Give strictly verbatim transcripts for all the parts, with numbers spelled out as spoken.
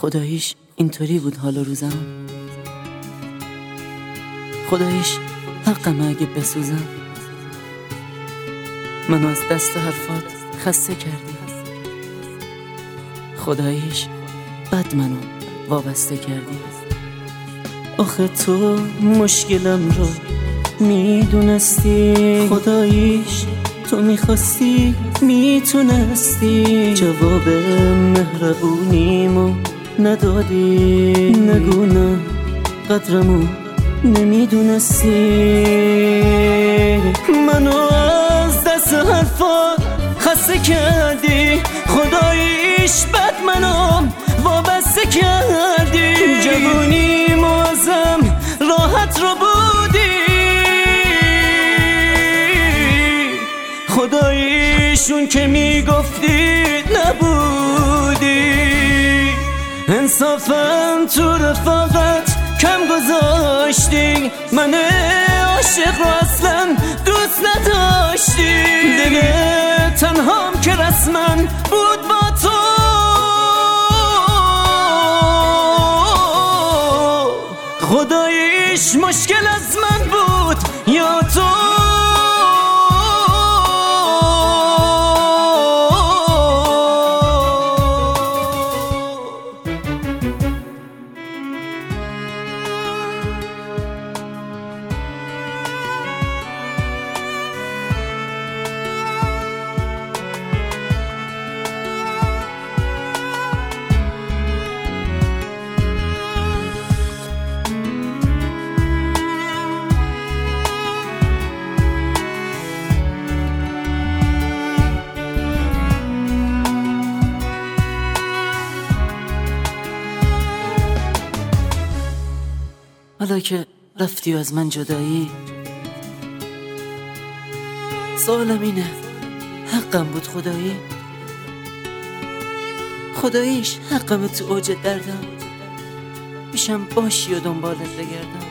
خداییش اینطوری بود حال و روزم، خداییش حقم اگه بسوزم. منو از دست حرفات خسته کردی، خداییش بد منو وابسته کردی. آخه تو مشکلم رو میدونستی، خداییش تو میخواستی میتونستی. جواب مهربونیمو ندادی، نگو نه قدرمو نمیدونستی. منو از دست حرفات خسته کردی، خداییش بد منو وابسته کردی. جوونیمو ازم راحت رو بودی، خداییشون که میگفتی نبودی. انصافا تو رفاقت کم گذاشتی، من عاشق رو اصلا دوست نداشتی. دل تنهام که رسما بود با تو، خداییش مشکل از من بود یا تو. حالا که رفتی و از من جدایی، سوالم اینه حقم بود خدایی؟ خداییش حقم تو اوج دردم پیشم باشی و دنبالت بگردم.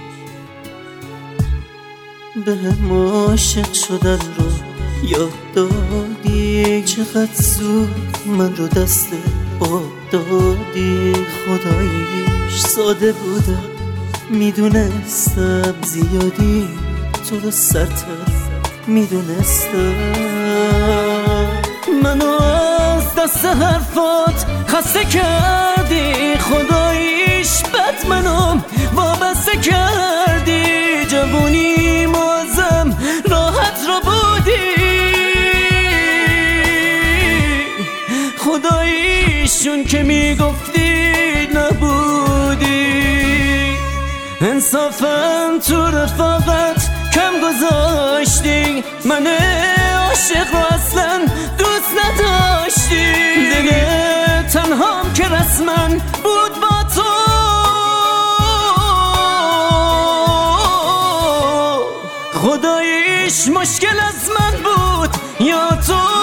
به هم عاشق شدن رو یاد دادی، چقدر زود من رو دست باد دادی. خداییش ساده بودم، میدونستم زیادی تو رو سرتر میدونستم. منو از دست حرفات خسته کردی، خداییش بد منو وابسته کردی. جوونیمو ازم راحت رو بودی، خداییشون که میگفتی نبودی. انصافا تو رفاقت کم گذاشتی، من عاشق رو اصلا دوست نداشتی. دل تنهام که رسما بود با تو، خداییش مشکل از من بود یا تو.